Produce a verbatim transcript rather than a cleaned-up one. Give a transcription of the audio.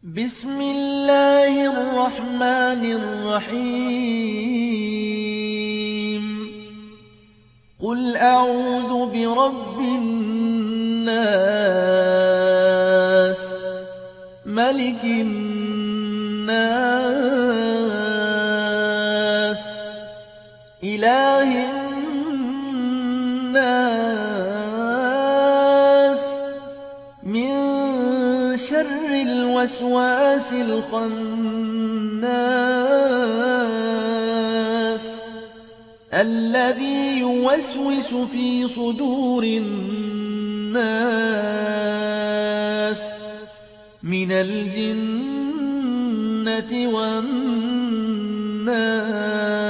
بسم الله الرحمن الرحيم قل أعوذ برب الناس ملك الناس إله الناس من شر الوسواس الخناس الذي يوسوس في صدور الناس من الجنة والناس